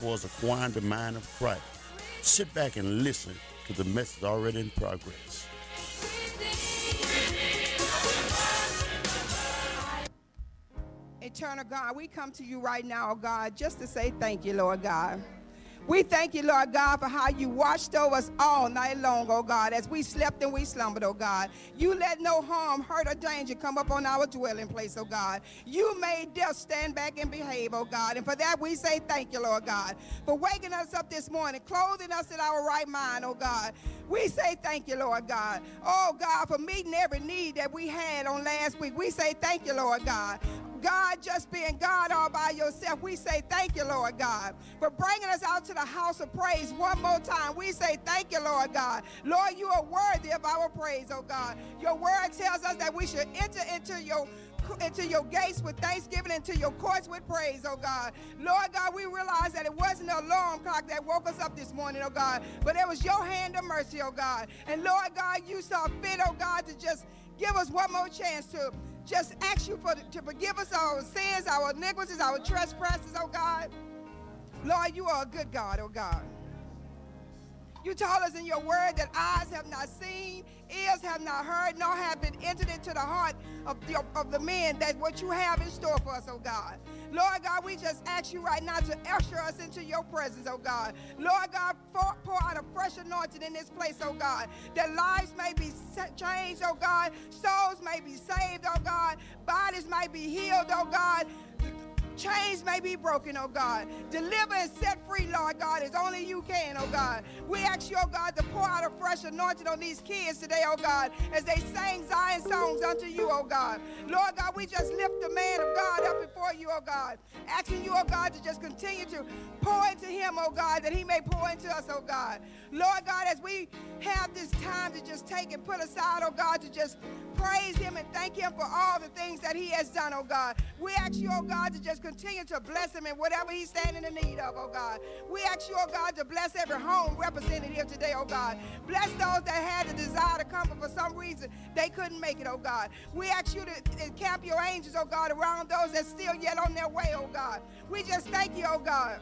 towards acquiring the mind of Christ. Sit back and listen to the message already in progress. Eternal God, we come to you right now, oh God, just to say thank you, Lord God. We thank you, Lord God, for how you watched over us all night long, oh God, as we slept and we slumbered, oh God. You let no harm, hurt, or danger come up on our dwelling place, oh God. You made death stand back and behave, oh God. And for that we say thank you, Lord God, for waking us up this morning, clothing us in our right mind, oh God. We say thank you, Lord God. Oh God, for meeting every need that we had on last week. We say thank you, Lord God. God, just being God all by yourself, we say thank you, Lord God, for bringing us out to the house of praise one more time. We say thank you, Lord God. Lord, you are worthy of our praise, oh God. Your word tells us that we should enter into your gates with thanksgiving, into your courts with praise, oh God. Lord God, we realize that it wasn't an alarm clock that woke us up this morning, oh God, but it was your hand of mercy, oh God. And Lord God, you saw fit, oh God, to just give us one more chance to just ask you to forgive us our sins, our iniquities, our trespasses, oh God. Lord, you are a good God, oh God. You told us in your word that eyes have not seen, ears have not heard, nor have been entered into the heart of the men that what you have in store for us, oh God. Lord God, we just ask you right now to usher us into your presence, oh God. Lord God, pour out a fresh anointing in this place, oh God, that lives may be changed, oh God, souls may be saved, oh God, bodies may be healed, oh God, chains may be broken, oh God. Deliver and set free, Lord God, as only you can, oh God. We ask you, oh God, to pour out a fresh anointing on these kids today, oh God, as they sing Zion songs unto you, oh God. Lord God, we just lift the man of God up before you, oh God, asking you, oh God, to just continue to pour into him, oh God, that he may pour into us, oh God. Lord God, as we have this time to just take and put aside, oh God, to just praise him and thank him for all the things that he has done, oh God. We ask you, oh God, to just continue to bless him in whatever he's standing in need of, oh God. We ask you, oh God, to bless every home represented here today, oh God. Bless those that had the desire to come, but for some reason they couldn't make it, oh God. We ask you to encamp your angels, oh God, around those that still yet on their way, oh God. We just thank you, oh God.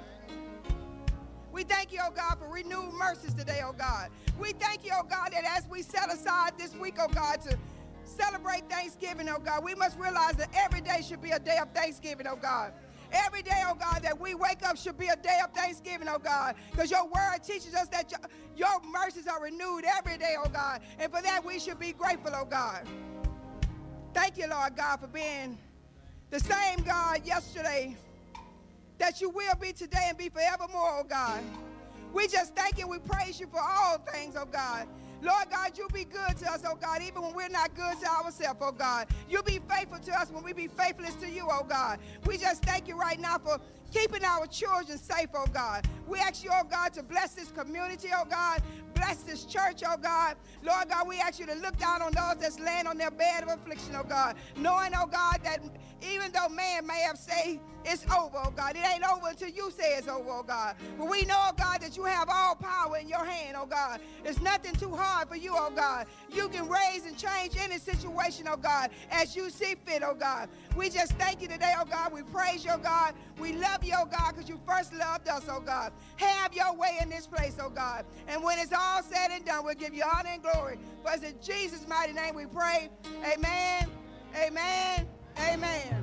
We thank you, oh God, for renewed mercies today, oh God. We thank you, oh God, that as we set aside this week, oh God, to celebrate Thanksgiving, oh God, we must realize that every day should be a day of Thanksgiving, oh God. Every day, oh God, that we wake up should be a day of Thanksgiving, oh God, because your word teaches us that your mercies are renewed every day, oh God, and for that we should be grateful, oh God. Thank you, Lord God, for being the same God yesterday, that you will be today and be forevermore, oh God. We just thank you, we praise you for all things, oh God. Lord God, you be good to us, oh God, even when we're not good to ourselves, oh God. You be faithful to us when we be faithless to you, oh God. We just thank you right now for keeping our children safe, oh God. We ask you, oh God, to bless this community, oh God. Bless this church, oh God. Lord God, we ask you to look down on those that's laying on their bed of affliction, oh God. Knowing, oh God, that even though man may have said it's over, oh God, it ain't over until you say it's over, oh God. But we know, oh God, that you have all power in your hand, oh God. It's nothing too hard for you, oh God. You can raise and change any situation, oh God, as you see fit, oh God. We just thank you today, oh God. We praise you, oh God. We love you, oh God, because you first loved us, oh God. Have your way in this place, oh God. And when it's all said and done, we'll give you honor and glory. For it's in Jesus' mighty name we pray. Amen, amen, amen.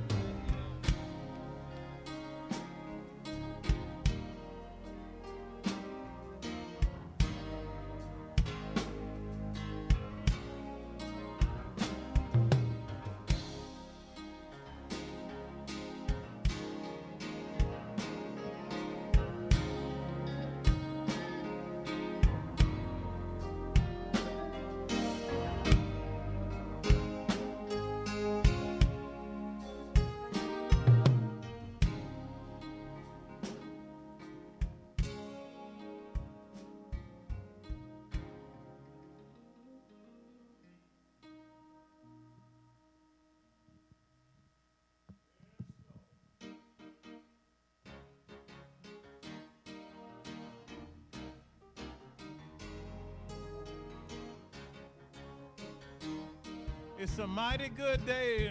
It's a mighty good day.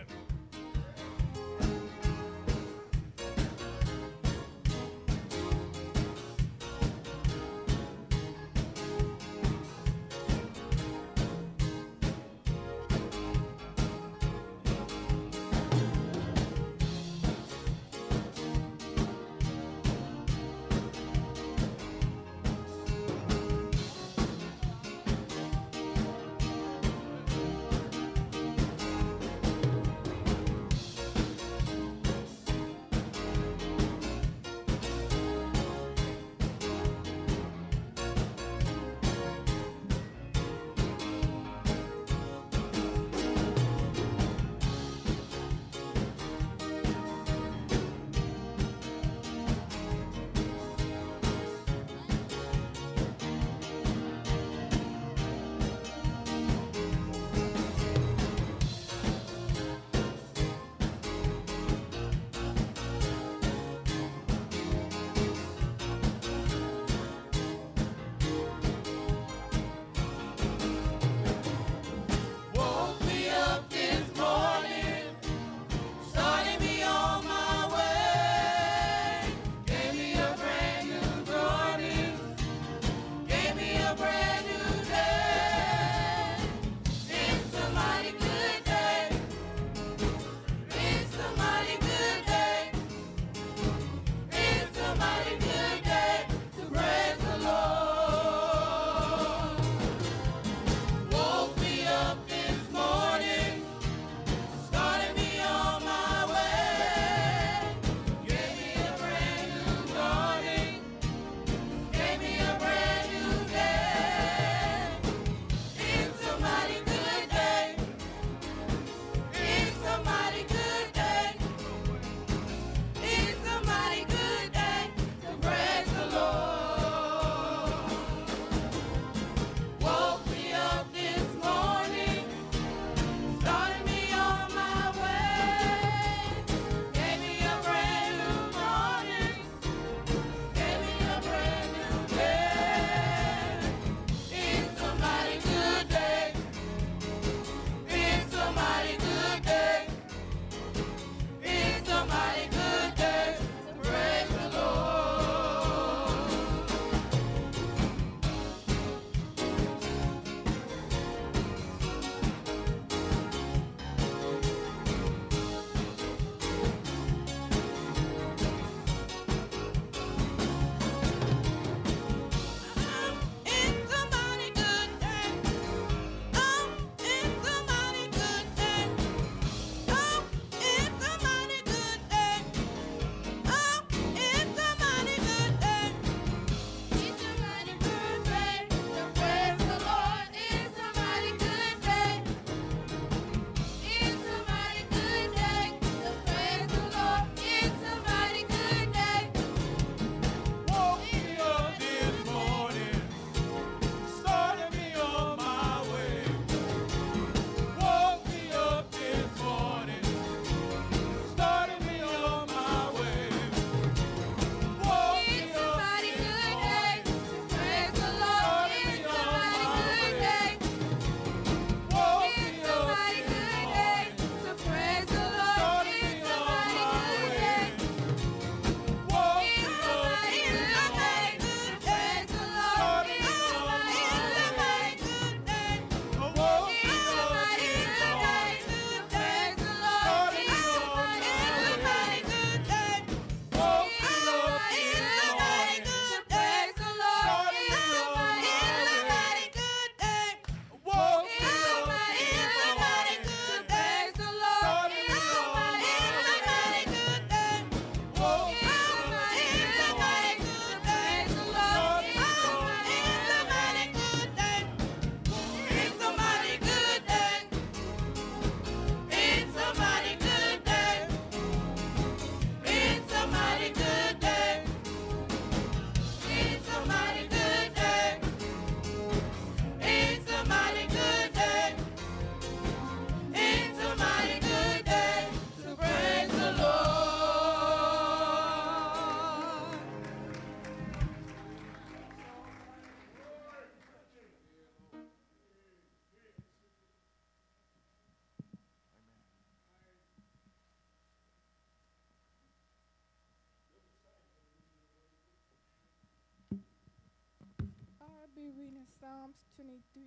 be reading Psalms 23.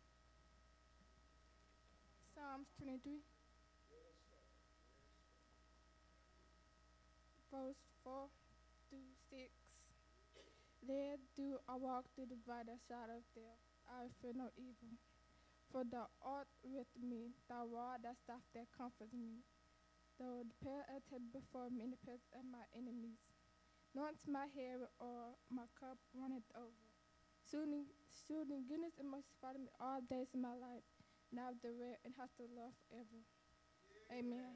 Psalms 23. Verse 4 through 6. There do I walk through the valley of shadow of death, I fear no evil. For thou art with me, thy rod, thy staff, that comforts me. Thou prepare a table before me in the presence of my enemies. Anoint my hair with oil, my cup runneth over. Surely goodness and mercy follow me all days of my life, and I have the red and have the love forever. Amen.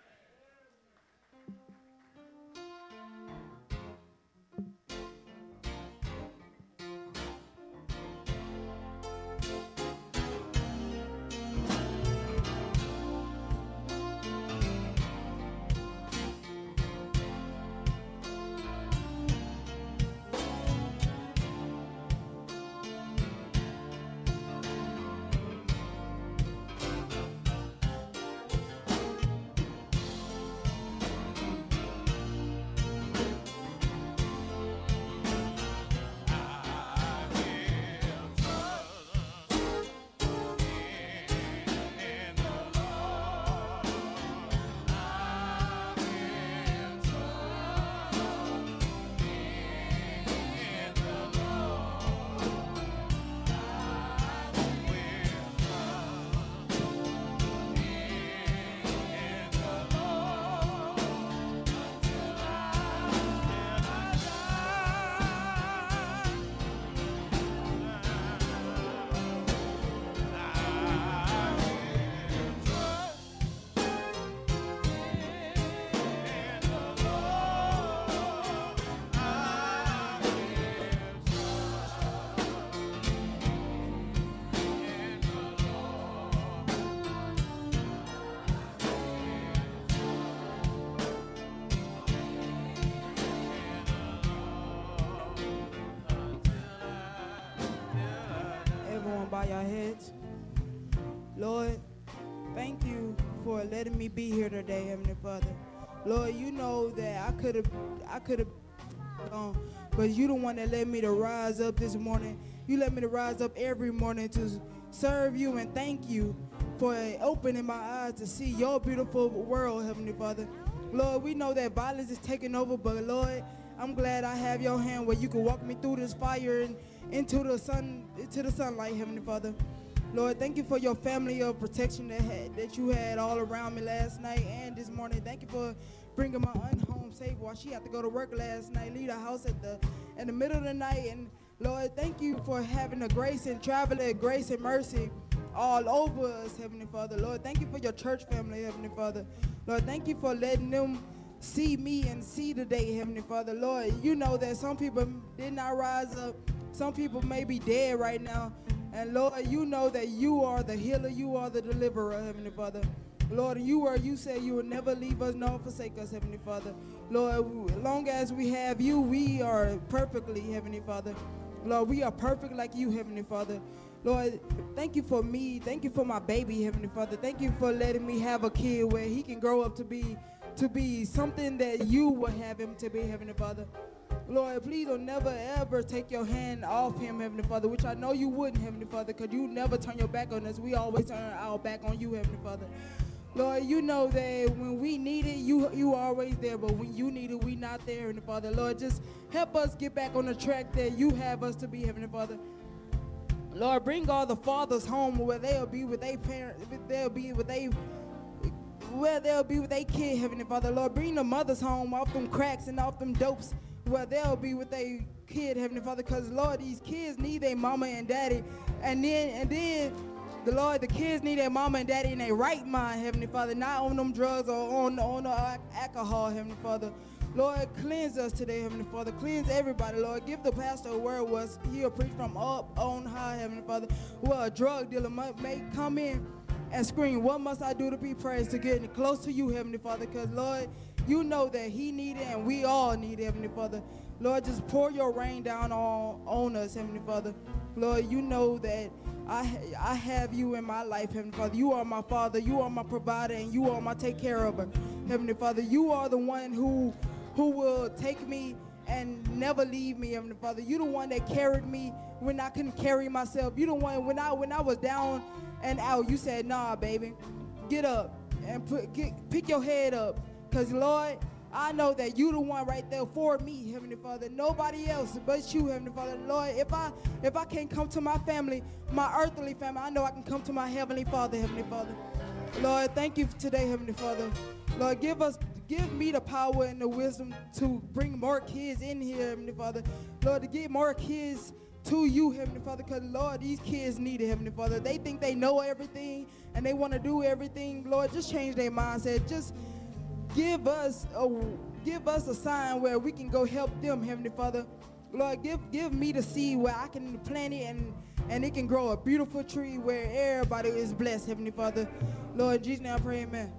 Everyone bow your heads. Lord, thank you for letting me be here today, Heavenly Father. Lord, you know that I could have gone, but you the one that led me to rise up this morning. You let me to rise up every morning to serve you and thank you for opening my eyes to see your beautiful world, Heavenly Father. Lord, we know that violence is taking over, but Lord, I'm glad I have your hand where you can walk me through this fire and into the sunlight, Heavenly Father. Lord, thank you for your family of protection that you had all around me last night and this morning. Thank you for bringing my aunt home safe while she had to go to work last night, leave the house in the middle of the night. And Lord, thank you for having the grace and traveling grace and mercy all over us, Heavenly Father. Lord, thank you for your church family, Heavenly Father. Lord, thank you for letting them see me and see the day, Heavenly Father. Lord, you know that some people did not rise up. Some people may be dead right now. And Lord, you know that you are the healer, you are the deliverer, Heavenly Father. Lord, you say you will never leave us nor forsake us, Heavenly Father. Lord, as long as we have you, we are perfectly, Heavenly Father. Lord, we are perfect like you, Heavenly Father. Lord, thank you for me. Thank you for my baby, Heavenly Father. Thank you for letting me have a kid where he can grow up to be something that you would have him to be, Heavenly Father. Lord, please don't never ever take your hand off him, Heavenly Father, which I know you wouldn't, Heavenly Father, because you never turn your back on us. We always turn our back on you, Heavenly Father. Lord, you know that when we need it, you are always there, but when you need it, we not there, Heavenly Father. Lord, just help us get back on the track that you have us to be, Heavenly Father. Lord, bring all the fathers home where they'll be with their parents, where they'll be with their kid, Heavenly Father. Lord, bring the mothers home off them cracks and off them dopes where they'll be with their kid, Heavenly Father, because Lord, these kids need their mama and daddy, and then the kids need their mama and daddy in their right mind, Heavenly Father, not on them drugs or on the alcohol, Heavenly Father. Lord, cleanse us today, Heavenly Father. Cleanse everybody, Lord. Give the pastor a word was he'll preach from up on high, Heavenly Father. Well, a drug dealer may come in and scream, what must I do to be praised, to get close to you, Heavenly Father? Because, Lord, you know that he need it and we all need it, Heavenly Father. Lord, just pour your rain down on us, Heavenly Father. Lord, you know that I have you in my life, Heavenly Father. You are my Father, you are my provider, and you are my take care of her. Heavenly Father, you are the one who will take me and never leave me, Heavenly Father. You the one that carried me when I couldn't carry myself. You the one when I was down and out, you said, nah, baby, get up and pick your head up. Because, Lord, I know that you the one right there for me, Heavenly Father. Nobody else but you, Heavenly Father. Lord, if I can't come to my family, my earthly family, I know I can come to my Heavenly Father, Heavenly Father. Lord, thank you for today, Heavenly Father. Lord, give me the power and the wisdom to bring more kids in here, Heavenly Father. Lord, to get more kids to you, Heavenly Father, because, Lord, these kids need it, Heavenly Father. They think they know everything and they want to do everything. Lord, just change their mindset. Just give us a sign where we can go help them, Heavenly Father. Lord, give me the seed where I can plant it and it can grow a beautiful tree where everybody is blessed, Heavenly Father. Lord, in Jesus' name I pray, amen.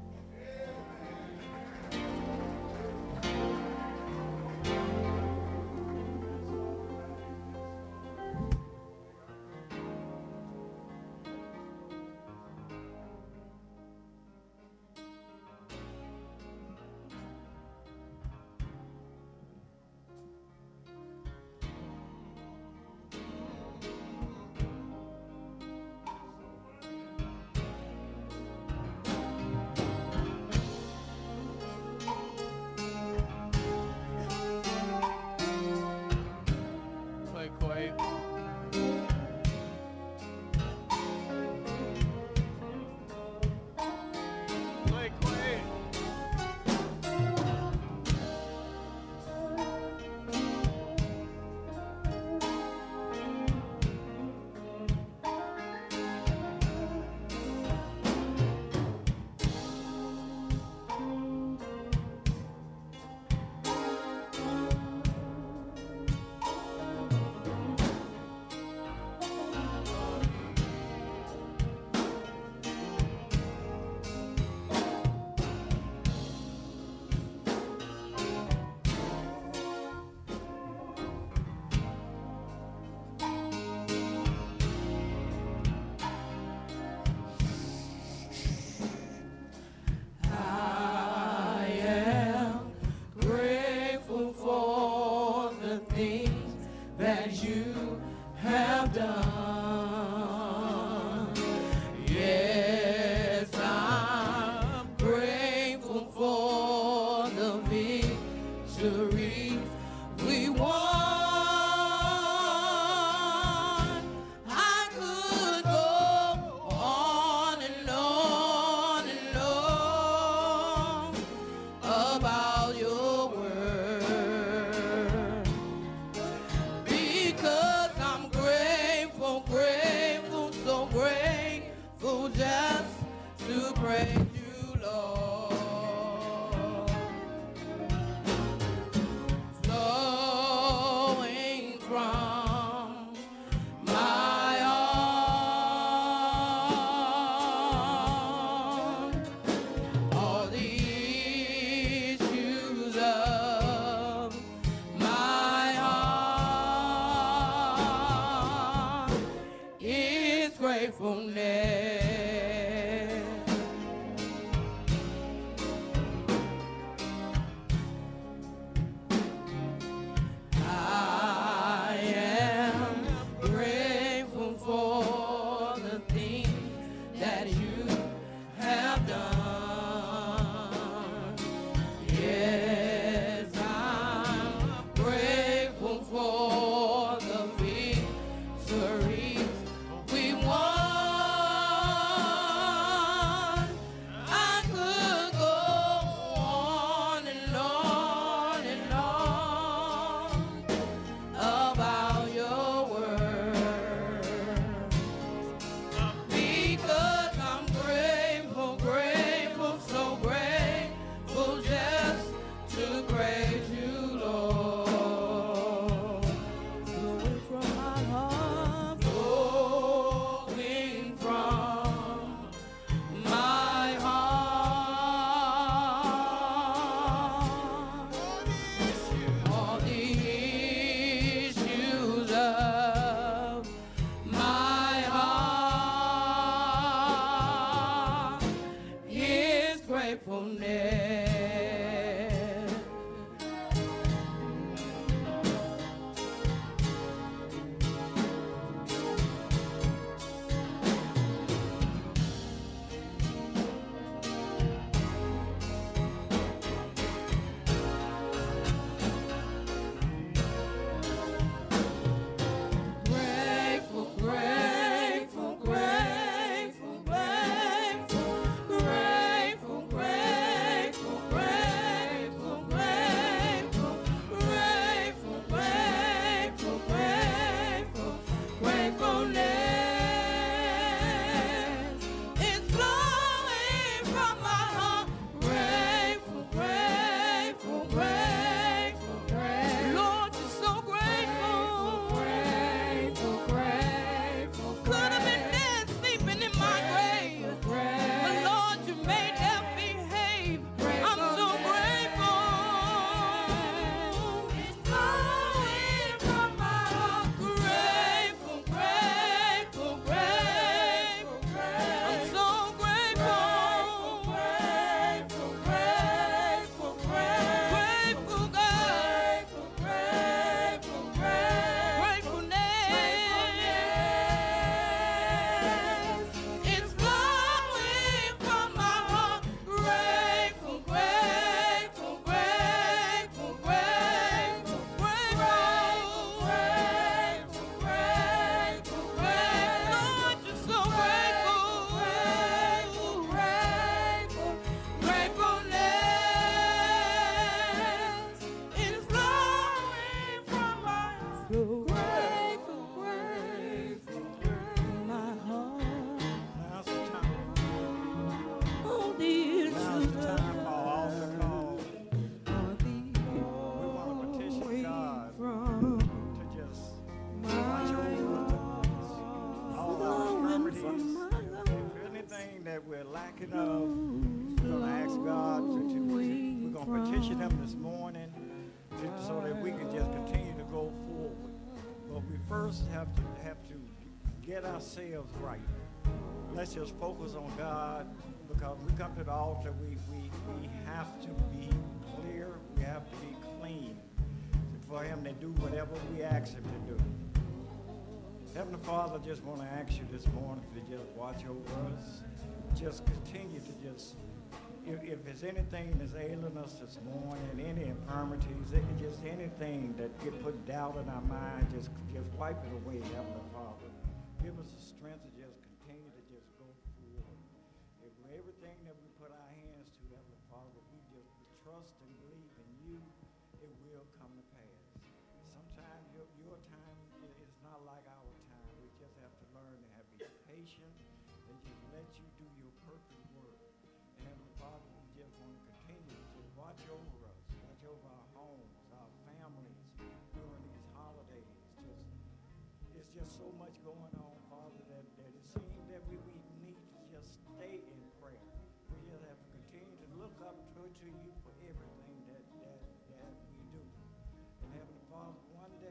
We're going to ask God, we're going to petition him this morning so that we can just continue to go forward. But we first have to get ourselves right. Let's just focus on God, because we come to the altar, we have to be clear, we have to be clean for him to do whatever we ask him to do. Heavenly Father, I just want to ask you this morning to just watch over us. Just continue to if there's anything that's ailing us this morning, any infirmities, just anything that get put doubt in our mind, just wipe it away, Heavenly Father. Give us the strength to just continue to just go forward. If everything that we put our hands to, Heavenly Father, we just trust and believe in you, it will come to pass. Sometimes your time is not like our time. We just have to learn to be patient and just let you do your perfect work. And Heavenly Father, we just want to continue to watch over us, watch over our homes, our families during these holidays. It's just so much going on, Father, that it seems that we need to just stay in prayer. We just have to continue to look up to you for everything that we do. And Heavenly Father, one day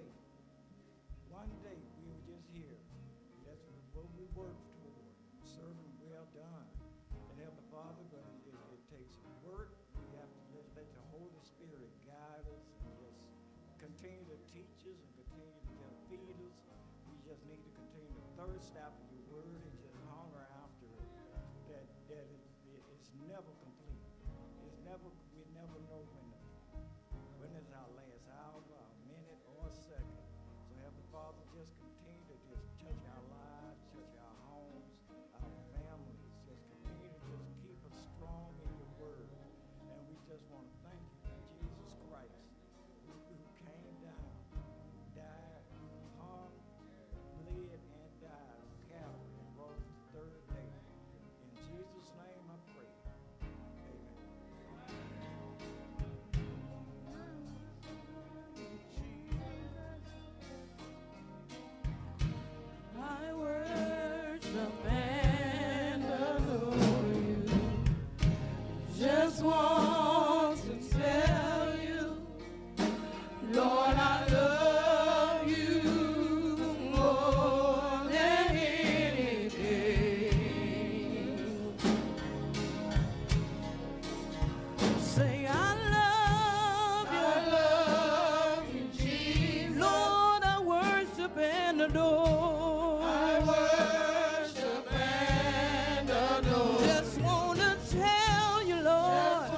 we were just here. That's what we work toward, serving well done. And Heavenly Father, but it takes work. We have to just let the Holy Spirit guide us and just continue to teach us and continue to just feed us. We just need to continue to thirst after your word and just hunger after it. That it's never complete. We never know when is our last hour, our minute, or second. So Heavenly Father, just continue to just touch our lives, touch our homes, our families. Just continue to just keep us strong in your word. And we just want to thank you for Jesus Christ, who came down, died, hung, bled, and died on Calvary and rose the third day. In Jesus' name I pray. I worship and adore you. Just want to tell you, Lord, I love you more than anything. Say, I love you, Jesus. Lord, I worship and adore. Just want to tell you, Lord.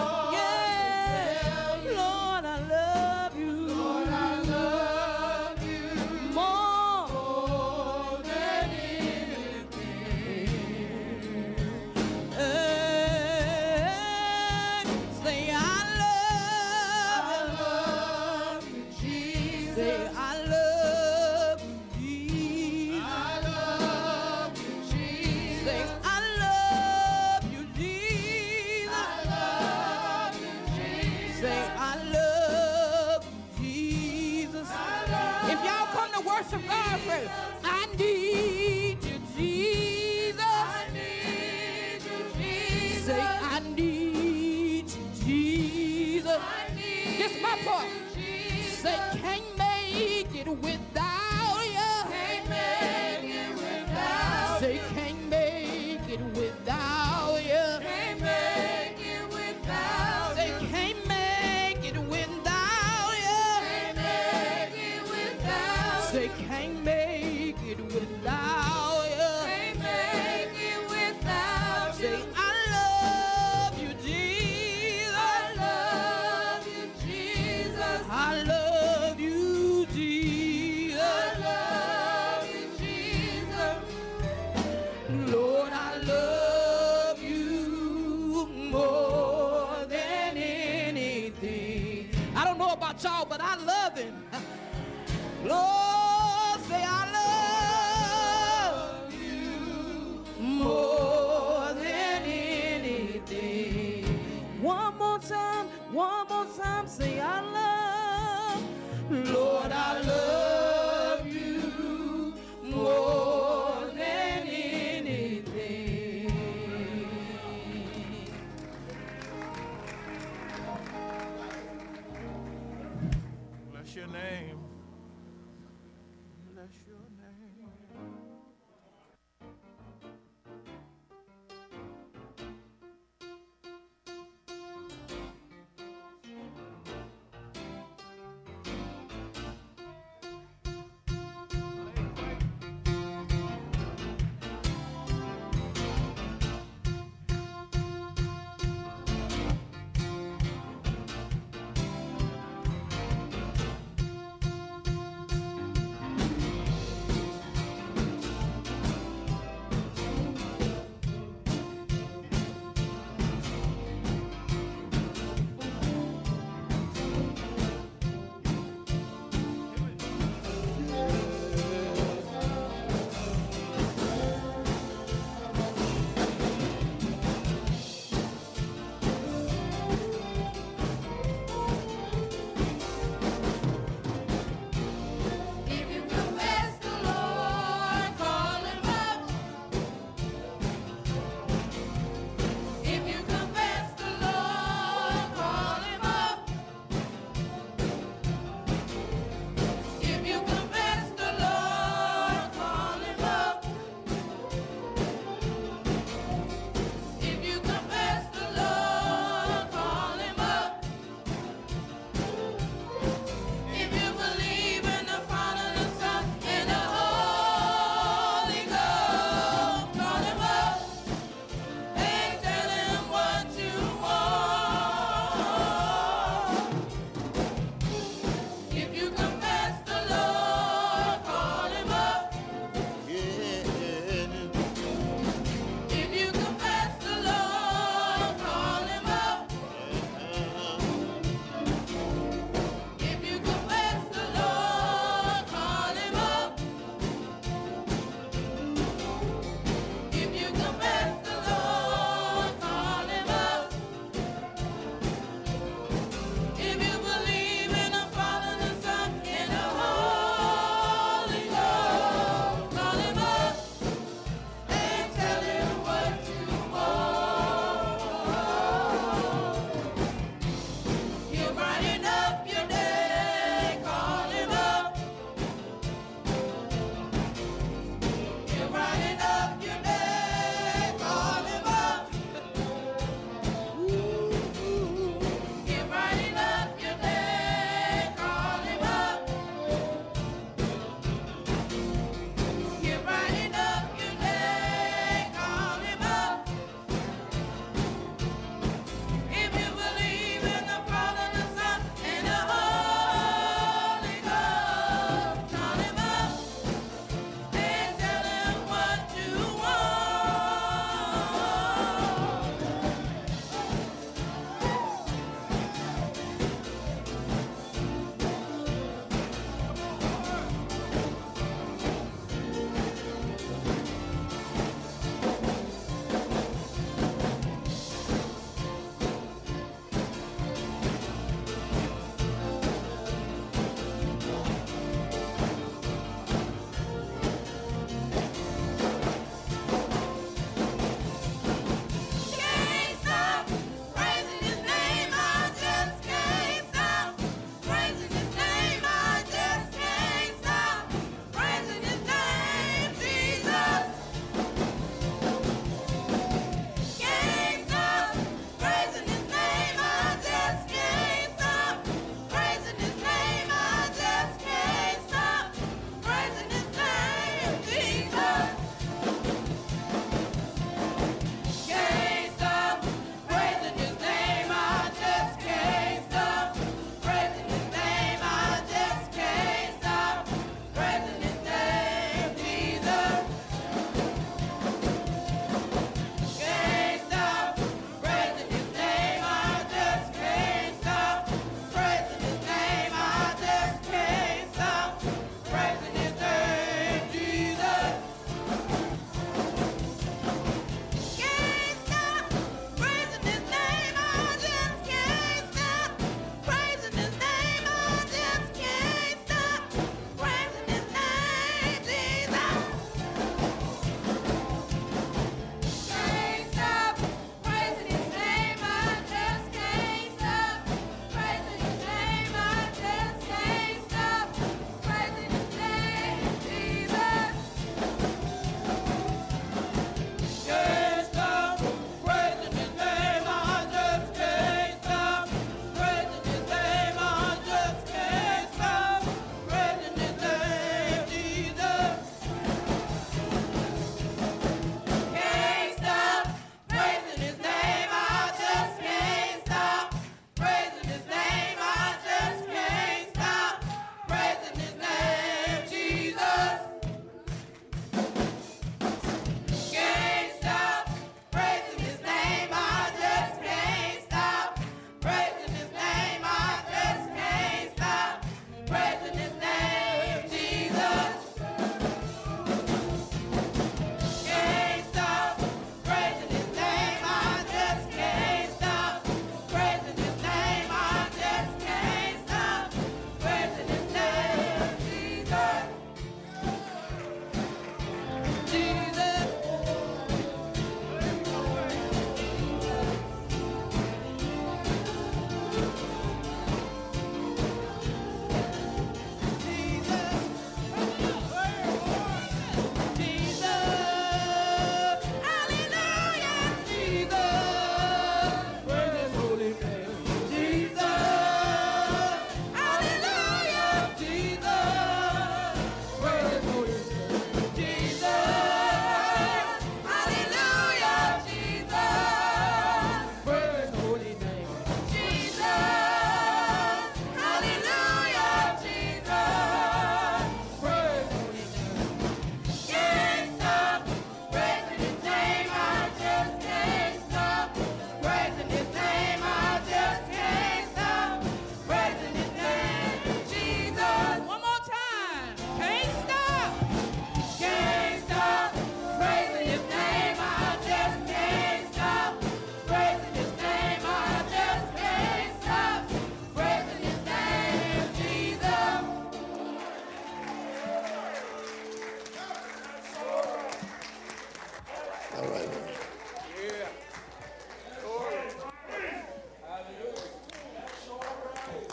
Lord, I love you. Lord, I love you more than anything. Say, I love you, Jesus. Say, I love you, Jesus. I love you, Jesus. Say, I love you, Jesus. I love you, Jesus. Say, I love you, Jesus. If y'all come to worship God, say, I need you, Jesus. I need you, Jesus. Say, I need you, Jesus. This is my part. Say, can't make it without you. Can't make it without. Say, can't make it without you. Can't make it without. Say, can't make it without you. Can't make it without. Say, can't make it without you. Can't make it without. Say, I love you, Jesus. I love you, Jesus. I love you, Jesus. I love you, Jesus. Lord, I love you more than anything. I don't know about y'all, but I love him. Lord, say I love your name.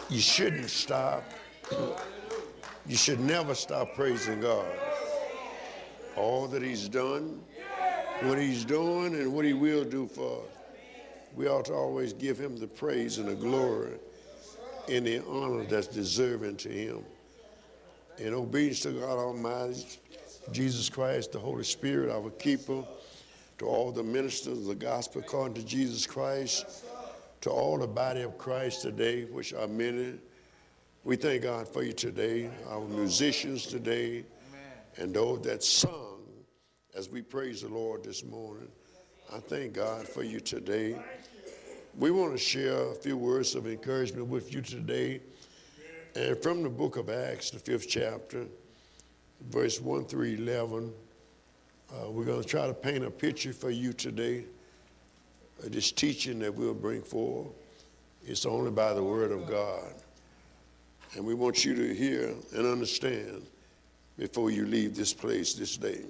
You shouldn't stop. You should never stop praising God. All that he's done, what he's doing, and what he will do for us. We ought to always give him the praise and the glory and the honor that's deserving to him. In obedience to God Almighty, Jesus Christ, the Holy Spirit, our keeper, to all the ministers of the gospel according to Jesus Christ, to all the body of Christ today, which are many. We thank God for you today, our musicians today, and those that sung as we praise the Lord this morning. I thank God for you today. We want to share a few words of encouragement with you today. And from the book of Acts, the 5th chapter, verse 1 through 11, we're going to try to paint a picture for you today. This teaching that we'll bring forth, it's only by the word of God. And we want you to hear and understand before you leave this place this day.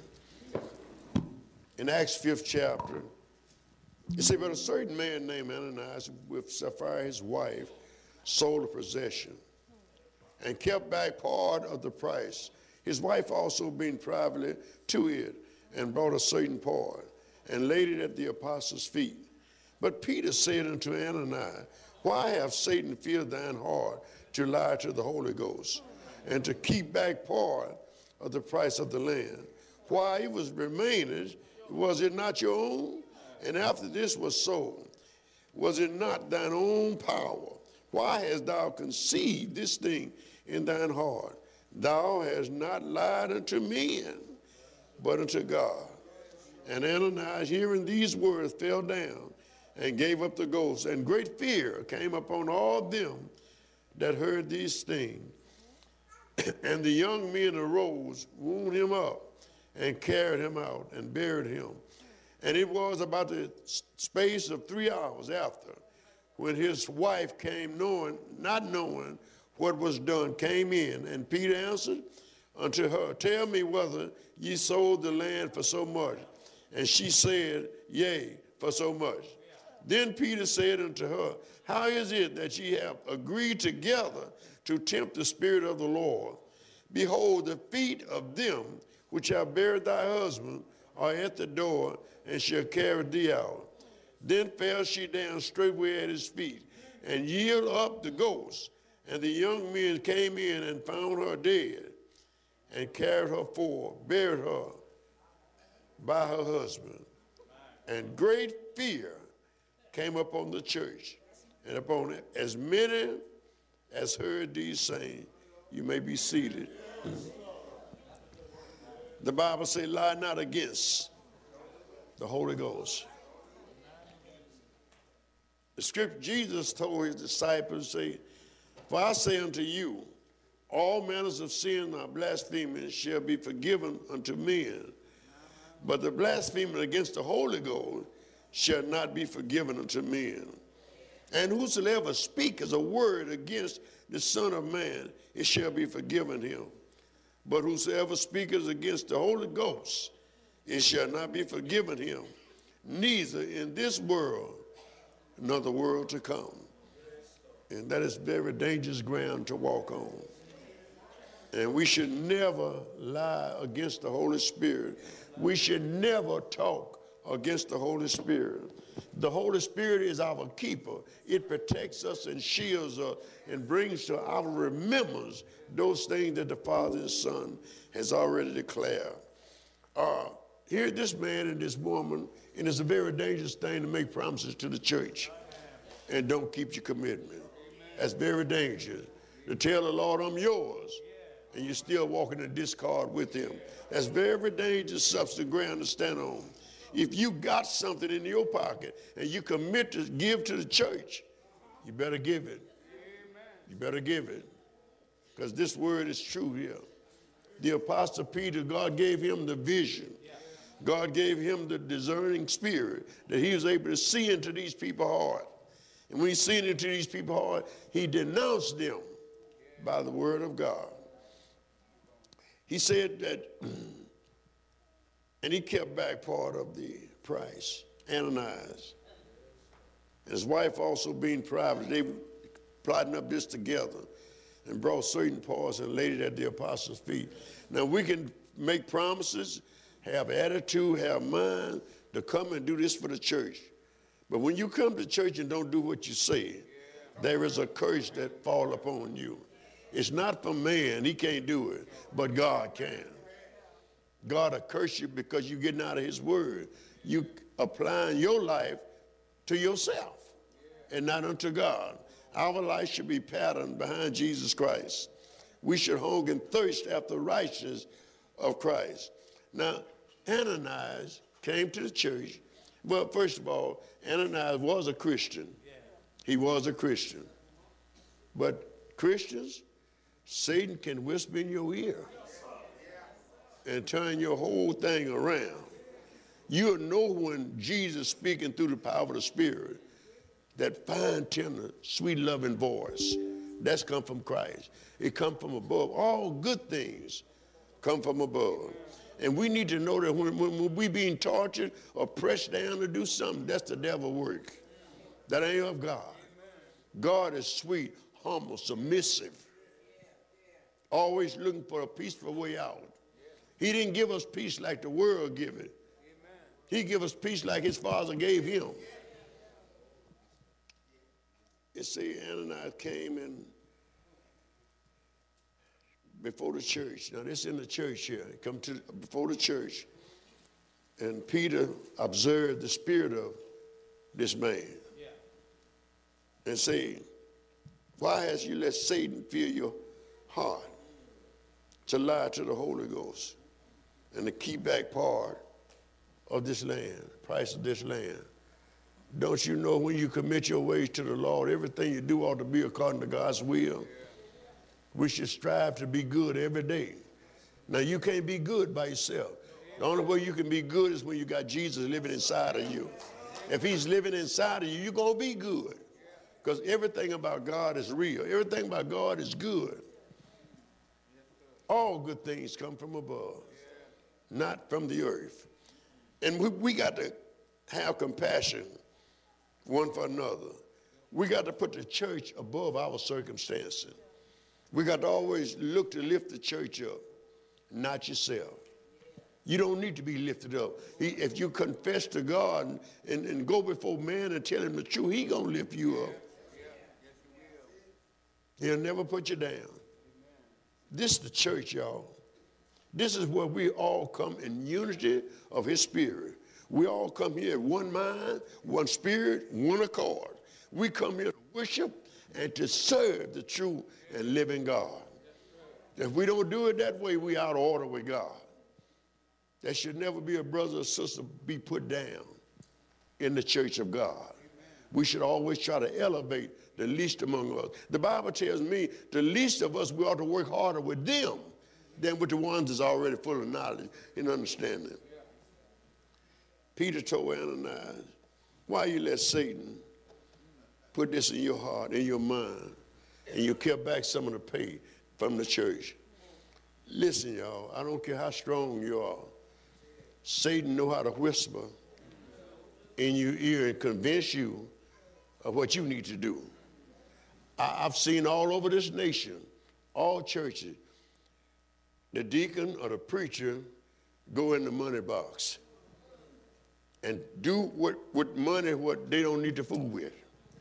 In Acts 5th chapter, it said, but a certain man named Ananias with Sapphira his wife sold a possession and kept back part of the price. His wife also being privately to it and brought a certain part and laid it at the apostles' feet. But Peter said unto Ananias, why hath Satan filled thine heart to lie to the Holy Ghost and to keep back part of the price of the land? Why it was remaining, was it not your own? And after this was sold, was it not thine own power? Why hast thou conceived this thing in thine heart? Thou hast not lied unto men, but unto God. And Ananias, hearing these words, fell down and gave up the ghost. And great fear came upon all them that heard these things. And the young men arose, wound him up, and carried him out, and buried him. And it was about the space of 3 hours after, when his wife came, not knowing what was done, came in. And Peter answered unto her, tell me whether ye sold the land for so much. And she said, yea, for so much. Then Peter said unto her, how is it that ye have agreed together to tempt the Spirit of the Lord? Behold, the feet of them which have buried thy husband are at the door, and shall carry thee out. Then fell she down straightway at his feet, and yielded up the ghost. And the young men came in and found her dead, and carried her forth, buried her by her husband. And great fear came upon the church, and upon as many as heard these sayings. You may be seated. The Bible says, lie not against the Holy Ghost. The scripture, Jesus told his disciples, say, for I say unto you, all manners of sin or blasphemy shall be forgiven unto men, but the blasphemy against the Holy Ghost shall not be forgiven unto men. And whosoever speaketh a word against the Son of Man, it shall be forgiven him. But whosoever speaketh against the Holy Ghost, it shall not be forgiven him, neither in this world nor the world to come. And that is very dangerous ground to walk on. And we should never lie against the Holy Spirit. We should never talk against the Holy Spirit. The Holy Spirit is our keeper. It protects us and shields us and brings to our remembrance those things that the Father and Son has already declared. Here, this man and this woman, and it's a very dangerous thing to make promises to the church and don't keep your commitment. That's very dangerous. To tell the Lord, I'm yours, and you're still walking in discord with him. That's very dangerous substance ground to stand on. If you got something in your pocket and you commit to give to the church, you better give it. You better give it, because this word is true here. The Apostle Peter, God gave him the vision. God gave him the discerning spirit that he was able to see into these people's heart. And when he seen into these people's heart, he denounced them by the word of God. He said that, and he kept back part of the price, Ananias. His wife also being private, they plotting up this together and brought certain parts and laid it at the apostles' feet. Now we can make promises, have attitude, have mind to come and do this for the church. But when you come to church and don't do what you say, there is a curse that fall upon you. It's not from man, he can't do it, but God can. God will curse you because you're getting out of his word. You applying your life to yourself and not unto God. Our life should be patterned behind Jesus Christ. We should hunger and thirst after righteousness of Christ. Now, Ananias came to the church. Well, first of all, Ananias was a Christian. He was a Christian. But Christians, Satan can whisper in your ear and turn your whole thing around. You'll know when Jesus speaking through the power of the Spirit, that fine, tender, sweet, loving voice, that's come from Christ. It come from above. All good things come from above. And we need to know that when we being tortured or pressed down to do something, that's the devil work. That ain't of God. God is sweet, humble, submissive, always looking for a peaceful way out. He didn't give us peace like the world give it. He gave us peace like his Father gave him. You see, Ananias came in before the church. Now, this is in the church here. He come to before the church, and Peter observed the spirit of this man and said, why has you let Satan fill your heart to lie to the Holy Ghost and to keep back part of this land, price of this land? Don't you know when you commit your ways to the Lord, everything you do ought to be according to God's will? We should strive to be good every day. Now, you can't be good by yourself. The only way you can be good is when you got Jesus living inside of you. If he's living inside of you, you're going to be good. Because everything about God is real. Everything about God is good. All good things come from above, not from the earth. And we got to have compassion one for another. We got to put the church above our circumstances. We got to always look to lift the church up, not yourself. You don't need to be lifted up. If you confess to God and go before man and tell him the truth, he's going to lift you up. He'll never put you down. This is the church, y'all. This is where we all come in unity of his spirit. We all come here one mind, one spirit, one accord. We come here to worship and to serve the true and living God. If we don't do it that way, we out of order with God. There should never be a brother or sister be put down in the church of God. We should always try to elevate the least among us. The Bible tells me the least of us, we ought to work harder with them than with the ones that's already full of knowledge and understanding. Peter told Ananias, why you let Satan put this in your heart, in your mind, and you kept back some of the pay from the church? Listen, y'all, I don't care how strong you are. Satan know how to whisper in your ear and convince you of what you need to do. I've seen all over this nation, all churches, the deacon or the preacher go in the money box and do with money what they don't need to fool with.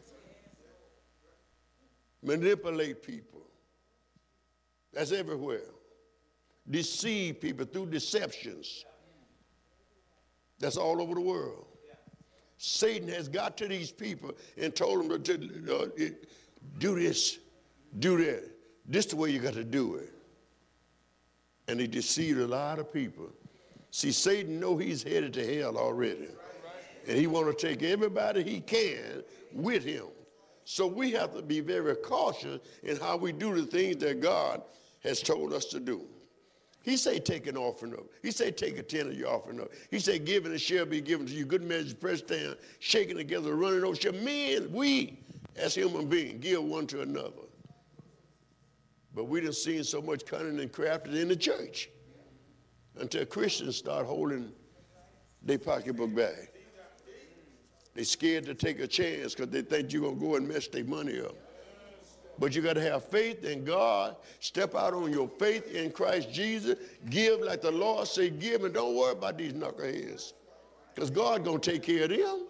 Manipulate people. That's everywhere. Deceive people through deceptions. That's all over the world. Satan has got to these people and told them to do this, do that. This is the way you got to do it. And he deceived a lot of people. See, Satan know he's headed to hell already. And he want to take everybody he can with him. So we have to be very cautious in how we do the things that God has told us to do. He say take an offering up. He say take a tenth of your offering up. He say give and it shall be given to you. Good measure, pressed down, shaking together, running over. Men, we as human beings give one to another. But we done seen so much cunning and crafted in the church until Christians start holding their pocketbook back. They scared to take a chance because they think you're going to go and mess their money up. But you got to have faith in God. Step out on your faith in Christ Jesus. Give like the Lord say give, and don't worry about these knuckleheads. Because God going to take care of them.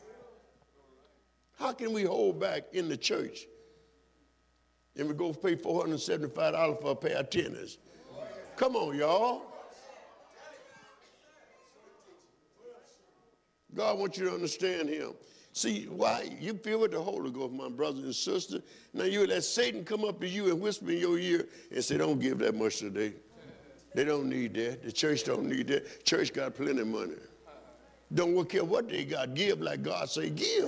How can we hold back in the church and we go pay $475 for a pair of tennis? Come on, y'all. God wants you to understand him. See, why you feel with the Holy Ghost, my brothers and sisters. Now you let Satan come up to you and whisper in your ear and say, don't give that much today. They don't need that. The church don't need that. Church got plenty of money. Don't care what they got. Give like God say give.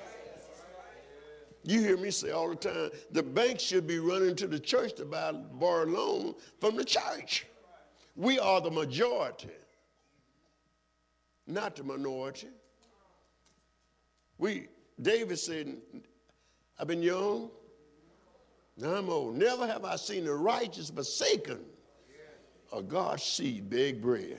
You hear me say all the time, the bank should be running to the church to borrow loan from the church. We are the majority, not the minority. David said, I've been young, now I'm old. Never have I seen the righteous forsaken or God's seed beg bread.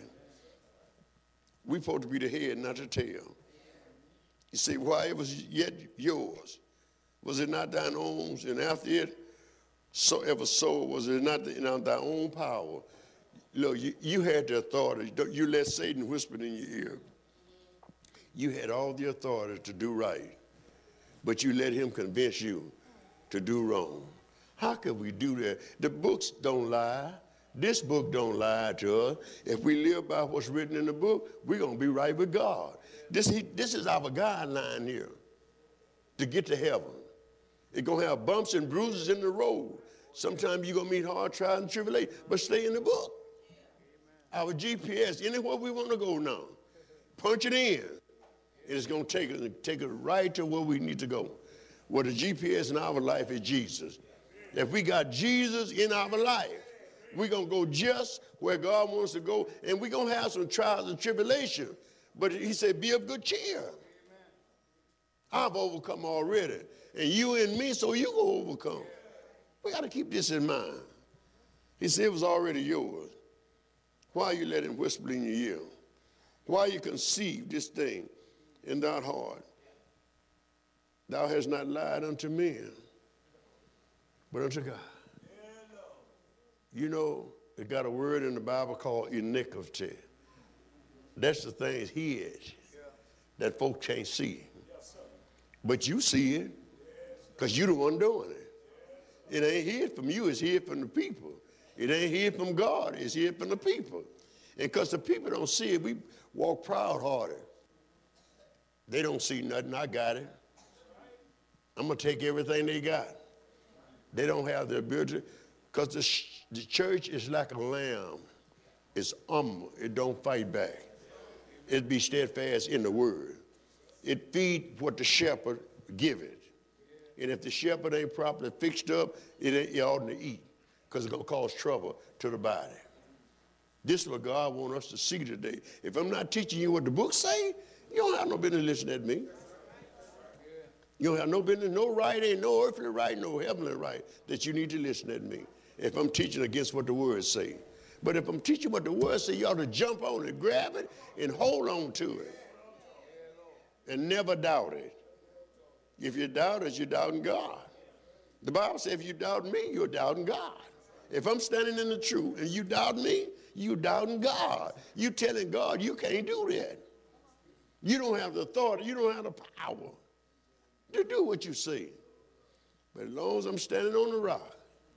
We're supposed to be the head, not the tail. You say, why it was yet yours? Was it not thine own? And after it ever so, was it not thy own power? Look, you had the authority. You let Satan whisper in your ear. You had all the authority to do right, but you let him convince you to do wrong. How can we do that? The books don't lie. This book don't lie to us. If we live by what's written in the book, we're going to be right with God. This is our guideline here to get to heaven. It's going to have bumps and bruises in the road. Sometimes you're going to meet hard trials and tribulations, but stay in the book. Our GPS, anywhere we want to go now, punch it in. It's going to take it right to where we need to go. Where the GPS in our life is Jesus. If we got Jesus in our life, we're going to go just where God wants to go, and we're going to have some trials and tribulations. But he said, be of good cheer. I've overcome already. And you and me, so you go overcome. We got to keep this in mind. He said it was already yours. Why you let him whisper in your ear? Why you conceive this thing in thy heart? Thou hast not lied unto men, but unto God. You know, it got a word in the Bible called iniquity. That's the thing hid that folk can't see. But you see it because you're the one doing it. It ain't hid from you, it's hid from the people. It ain't hid from God, it's hid from the people. And because the people don't see it, we walk proud-hearted. They don't see nothing, I got it. I'm going to take everything they got. They don't have the ability, because the church is like a lamb. It's humble, it don't fight back. It be steadfast in the word. It feed what the shepherd give it. And if the shepherd ain't properly fixed up, it oughtn't to eat, because it's going to cause trouble to the body. This is what God wants us to see today. If I'm not teaching you what the book say, you don't have no business listening to me. You don't have no business, no right, ain't no earthly right, no heavenly right that you need to listen to me if I'm teaching against what the words say. But if I'm teaching what the words say, you ought to jump on it, grab it, and hold on to it. And never doubt it. If you doubt it, you're doubting God. The Bible says if you doubt me, you're doubting God. If I'm standing in the truth and you doubt me, you doubting God. You telling God you can't do that. You don't have the authority, you don't have the power to do what you say. But as long as I'm standing on the rock,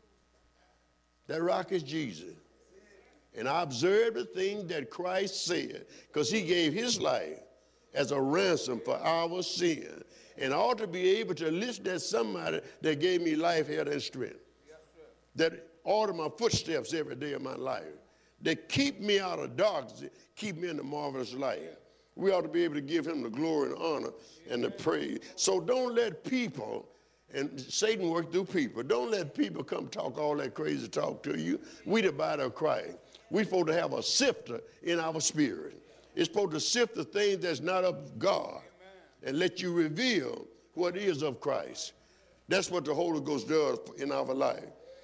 that rock is Jesus. And I observe the thing that Christ said, because he gave his life as a ransom for our sin. And I ought to be able to listen to somebody that gave me life, health, and strength. That order my footsteps every day of my life. That keep me out of darkness, keep me in the marvelous light. We ought to be able to give him the glory and honor and the praise. So don't let people, and Satan work through people, don't let people come talk all that crazy talk to you. We the body of Christ. We're supposed to have a sifter in our spirit. It's supposed to sift the things that's not of God and let you reveal what is of Christ. That's what the Holy Ghost does in our life.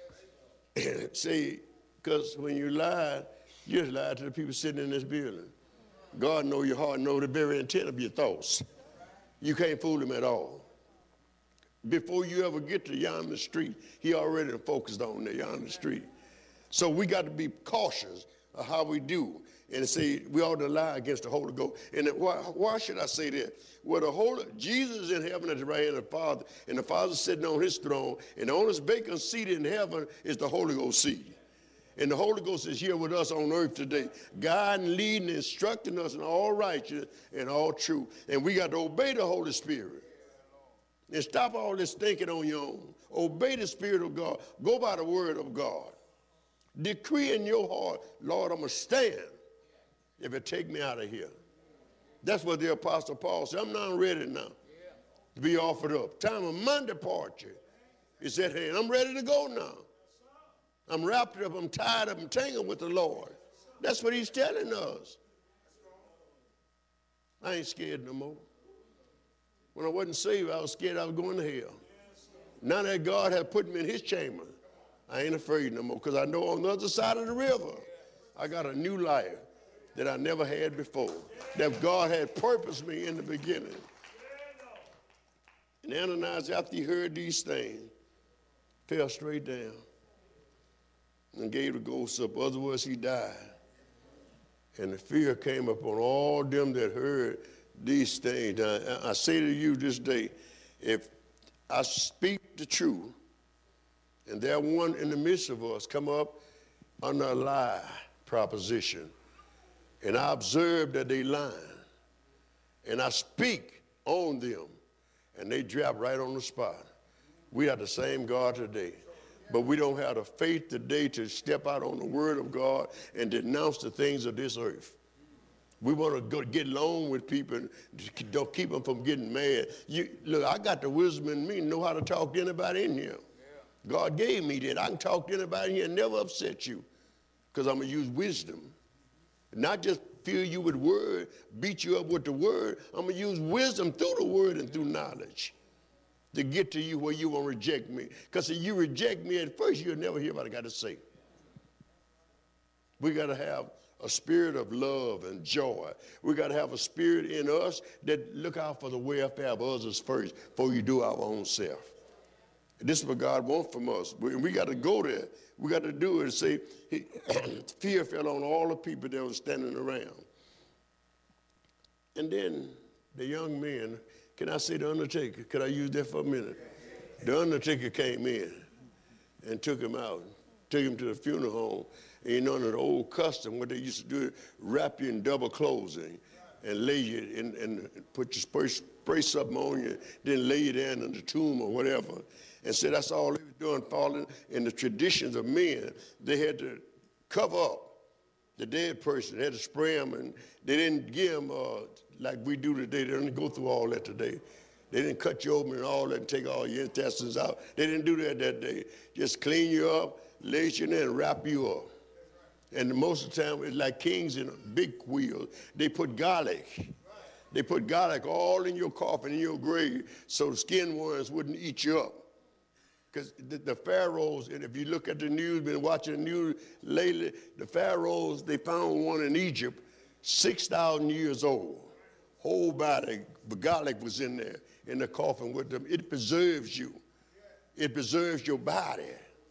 See, because when you lie, you just lie to the people sitting in this building. God knows your heart, knows the very intent of your thoughts. You can't fool him at all. Before you ever get to yonder street, he already focused on the yonder street. So we got to be cautious of how we do. And say we ought to lie against the Holy Ghost. And why should I say that? Well, Jesus is in heaven at the right hand of the Father, and the Father's sitting on his throne, and the only vacant seat in heaven is the Holy Ghost seat. And the Holy Ghost is here with us on earth today, guiding, leading, instructing us in all righteousness and all truth. And we got to obey the Holy Spirit. And stop all this thinking on your own. Obey the Spirit of God. Go by the word of God. Decree in your heart, Lord, I'm going to stand if it take me out of here. That's what the Apostle Paul said. I'm not ready now to be offered up. Time of my departure is at hand. I'm ready to go now. I'm wrapped up. I'm tied up. I'm tangled with the Lord. That's what he's telling us. I ain't scared no more. When I wasn't saved, I was scared I was going to hell. Now that God has put me in his chamber, I ain't afraid no more, because I know on the other side of the river, I got a new life that I never had before, that God had purposed me in the beginning. And Ananias, after he heard these things, fell straight down and gave the ghost up. Otherwise, he died. And the fear came upon all them that heard these things. Now, I say to you this day, if I speak the truth, and there one in the midst of us come up under a lie proposition, and I observe that they lying, and I speak on them, and they drop right on the spot. We are the same God today, but we don't have the faith today to step out on the word of God and denounce the things of this earth. We want to go get along with people and don't keep them from getting mad. Look, I got the wisdom in me to know how to talk to anybody in here. God gave me that. I can talk to anybody in here and never upset you, because I'm going to use wisdom. Not just fill you with word, beat you up with the word. I'm going to use wisdom through the word and through knowledge to get to you where you won't reject me. Because if you reject me at first, you'll never hear what I got to say. We got to have a spirit of love and joy. We got to have a spirit in us that look out for the welfare of others first before you do our own self. This is what God wants from us. We got to go there. We got to do it and say, fear fell on all the people that were standing around. And then the young men, can I say the undertaker? Could I use that for a minute? The undertaker came in and took him out, took him to the funeral home. And you know, under the old custom, what they used to do, wrap you in double clothing and lay you in, and put your spray something on you, then lay you there in the tomb or whatever. And so that's all they were doing, following in the traditions of men. They had to cover up the dead person. They had to spray them, and they didn't give them like we do today. They didn't go through all that today. They didn't cut you open and all that and take all your intestines out. They didn't do that day. Just clean you up, lay you in there, and wrap you up. And most of the time, it's like kings in a big wheel. They put garlic. They put garlic all in your coffin, in your grave, so the skin worms wouldn't eat you up. Because the pharaohs, and if you look at the news, been watching the news lately, the pharaohs, they found one in Egypt, 6,000 years old. Whole body, the garlic was in there, in the coffin with them. It preserves you. It preserves your body.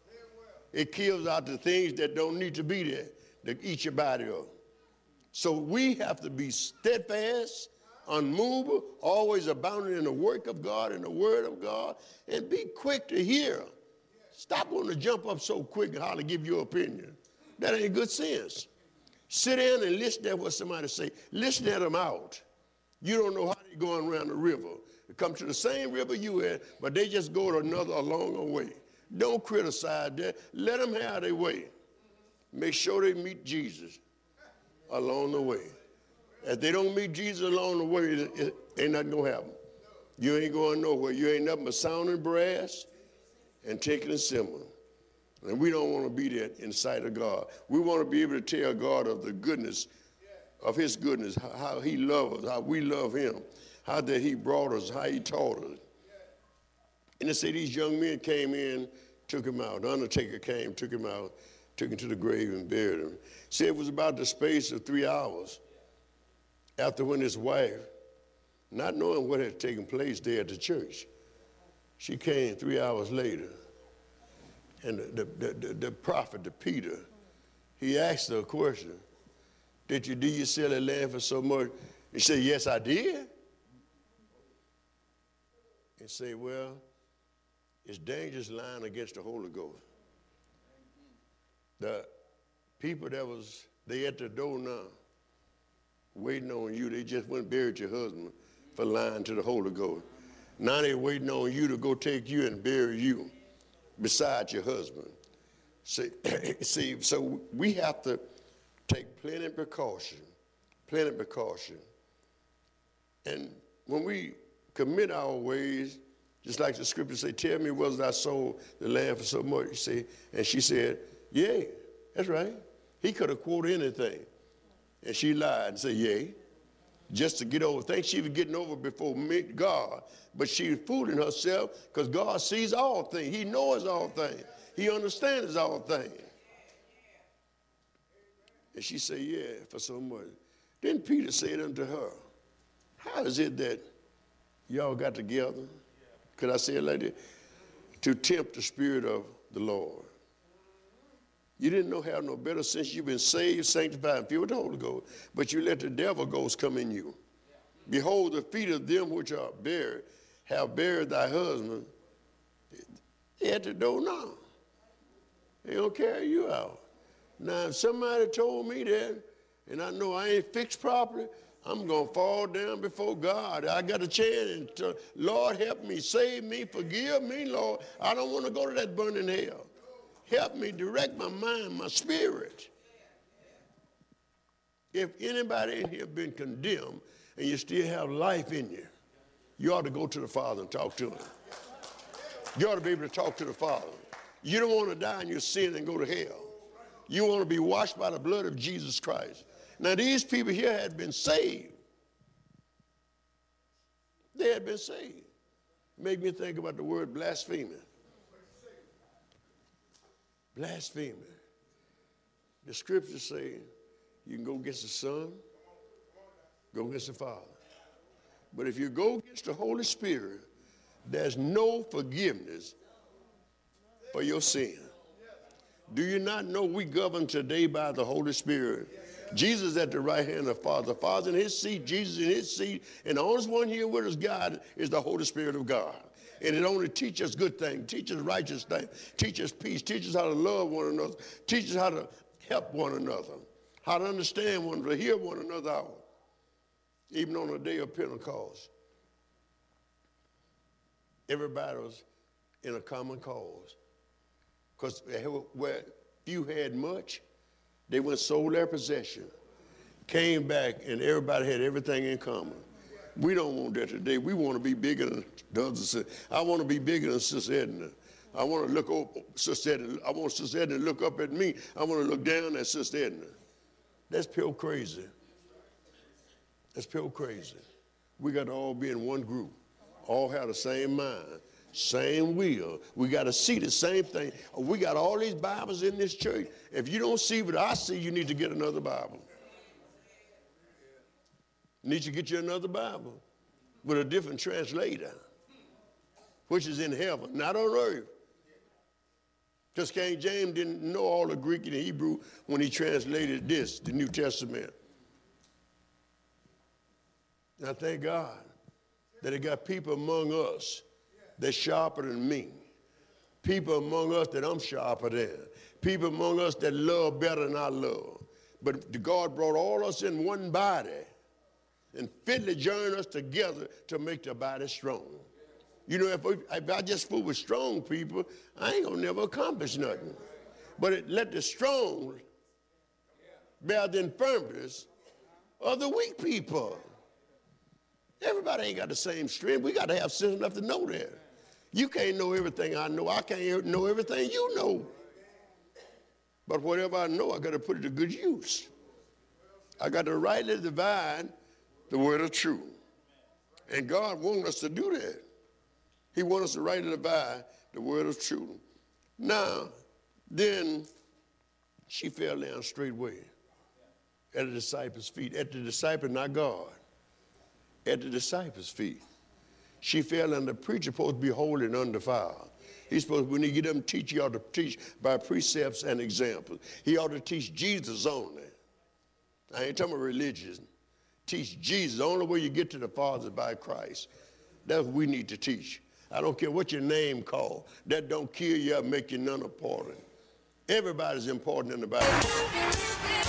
It kills out the things that don't need to be there, that eat your body up. So we have to be steadfast, unmovable, always abounding in the work of God and the word of God, and be quick to hear. Stop wanting to jump up so quick and holler, give your opinion. That ain't good sense. Sit down and listen to what somebody say. Listen to them out. You don't know how they're going around the river. They come to the same river you had, but they just go to another a longer way. Don't criticize that. Let them have their way. Make sure they meet Jesus along the way. If they don't meet Jesus along the way, it ain't nothing going to happen. You ain't going nowhere. You ain't nothing but sounding brass and taking a cymbal. And we don't want to be there in sight of God. We want to be able to tell God of the goodness, of his goodness, how he loves us, how we love him, how that he brought us, how he taught us. And they say these young men came in, took him out. The undertaker came, took him out, took him to the grave and buried him. Said it was about the space of 3 hours after when his wife, not knowing what had taken place there at the church, She came 3 hours later, and the prophet, the Peter, he asked her a question. Did you sell that land for so much? He said, yes, I did. And say, well, it's dangerous lying against the Holy Ghost. The people they at the door now, waiting on you. They just went and buried your husband for lying to the Holy Ghost. Now they're waiting on you to go take you and bury you beside your husband. See, so we have to take plenty of precaution. And when we commit our ways, just like the scripture say, tell me was I sold the land for so much, and she said, yeah, that's right. He could have quoted anything. And she lied and said, yeah, just to get over. Think she was getting over before God, but she was fooling herself because God sees all things. He knows all things. He understands all things. And she said, yeah, for so much. Then Peter said unto her, how is it that y'all got together? Could I say it like that? To tempt the Spirit of the Lord. You didn't have no better sense. You've been saved, sanctified, and filled with the Holy Ghost, but you let the devil ghost come in you. Behold, the feet of them which are buried have buried thy husband. They're at the door now. They don't carry you out. Now, if somebody told me that, and I know I ain't fixed properly, I'm going to fall down before God. I got a chance, and Lord, help me, save me, forgive me, Lord. I don't want to go to that burning hell. Help me direct my mind, my spirit. If anybody in here been condemned and you still have life in you, you ought to go to the Father and talk to him. You ought to be able to talk to the Father. You don't want to die in your sin and go to hell. You want to be washed by the blood of Jesus Christ. Now, these people here had been saved. They had been saved. Make me think about the word blaspheming. Blaspheming. The scriptures say you can go against the Son, go against the Father. But if you go against the Holy Spirit, there's no forgiveness for your sin. Do you not know we govern today by the Holy Spirit? Jesus at the right hand of the Father. The Father in his seat, Jesus in his seat, and the only one here with us, God, is the Holy Spirit of God. And it only teaches us good things, teaches righteous things, teaches peace, teaches how to love one another, teaches how to help one another, how to understand one another, hear one another out. Even on the day of Pentecost, everybody was in a common cause. Because where few had much, they went sold their possession, came back, and everybody had everything in common. We don't want that today. We want to be bigger than the others. I want to be bigger than Sister Edna. I want to look over Sister Edna. I want Sister Edna to look up at me. I want to look down at Sister Edna. That's pure crazy. That's pure crazy. We got to all be in one group, all have the same mind, same will. We got to see the same thing. We got all these Bibles in this church. If you don't see what I see, you need to get another Bible. You need to get you another Bible with a different translator, which is in heaven, not on earth. Because King James didn't know all the Greek and Hebrew when he translated this, the New Testament. And I thank God that he got people among us that's sharper than me. People among us that I'm sharper than. People among us that love better than I love. But God brought all us in one body and fitly joined us together to make the body strong. You know, if I just fool with strong people, I ain't gonna never accomplish nothing. But let the strong bear the infirmities of the weak people. Everybody ain't got the same strength. We got to have sense enough to know that. You can't know everything I know. I can't know everything you know. But whatever I know, I got to put it to good use. I got to rightly divide the word of truth. And God wants us to do that. He wants us to rightly divide the word of truth. Now, then she fell down straightway at the disciples' feet. At the disciples, not God. At the disciples' feet. She fell, and the preacher supposed to be holy and undefiled. He's supposed, when he get them teach, he ought to teach by precepts and examples. He ought to teach Jesus only. I ain't talking about religion. Teach Jesus. The only way you get to the Father is by Christ. That's what we need to teach. I don't care what your name called. That don't kill you or make you none important. Everybody's important in the Bible.